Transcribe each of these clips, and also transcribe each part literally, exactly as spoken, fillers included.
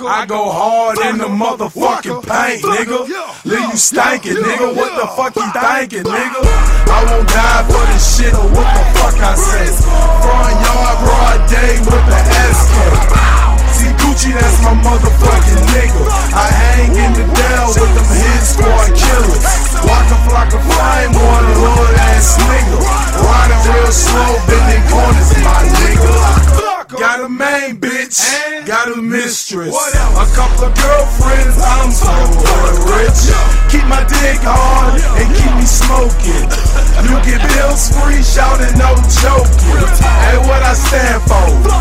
I go hard in the motherfucking paint, nigga. Leave you stankin', nigga. What the fuck you thinkin', nigga? I won't die for this shit or what the fuck I say. Front yard, broad day with the S K. See Gucci, that's my motherfucking nigga. I hang in the Dell with them hit squad killers. Walk a flock of flame on the hood ass nigga. Riding real slow, bending corners, my nigga. Got a main bitch, got a mistress, a couple of girlfriends, I'm so rich. Keep my dick hard and keep me smoking. You get bills free, shouting no joking. Hey, what I stand for?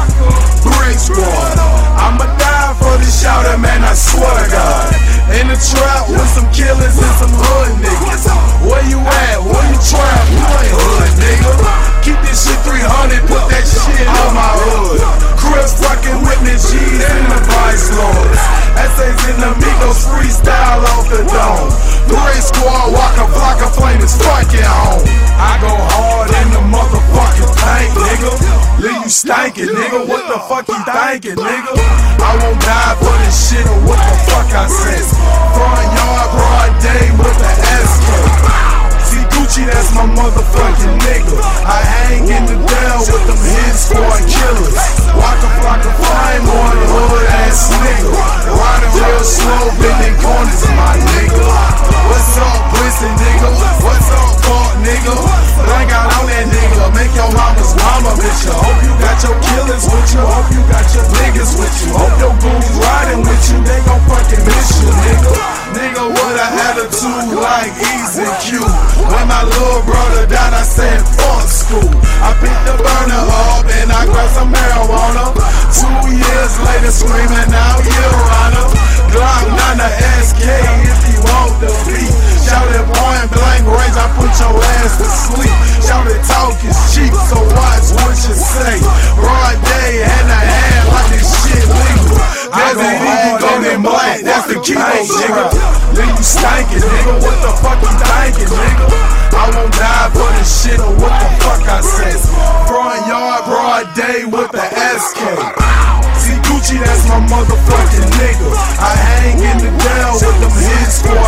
Brick Squad. I'ma die for this shouter, man, I swear to God. In the trap with some killers and some hood niggas. Where you at? Where you trap? You ain't hood, nigga. Keep this shit three hundred, put that shit on my hood. Chris fucking witness G's in the Vice Lords. Essays in the Migos freestyle off the dome. Brick Squad, walk a block of flame is fucking home. I go hard in the motherfucking paint, nigga. Leave you stankin', nigga. What the fuck you thinkin', nigga? I won't die for this shit or what the fuck I say. Front yard, broad day with the S K. See Gucci, that's my motherfucking nigga. I hang in the Dell with them hit squad killers. Walk a flock of flame on the hood ass nigga. Riding real slow, bending corners, my nigga. What's up, pussy nigga? What's up, fuck nigga? Blank out on that nigga, make your mama's mama bitch you. Hope you got your killers with you, hope you got your niggas with you. Hope your goons riding with you, they gon' fucking miss you, nigga. Nigga with an attitude like Easy Q. When my little brother died, I said fuck school. I picked the burner up and I grabbed some marijuana. Two years later, screaming out, Your Honor. Glock nine S K if you want the beat. Shout it point blank range, I put your ass to sleep. Shout it talk is cheap, so watch what you say. Broad day, hand to hand like this shit legal. There's an eagle golden black, that's the key, nigga. Leave you stankin', nigga. What the fuck you thinkin', nigga? I won't die for this shit or what the fuck I say. Front yard, broad day with the S K. See Gucci, that's my motherfucking nigga. I hang in the Dell with them hit squad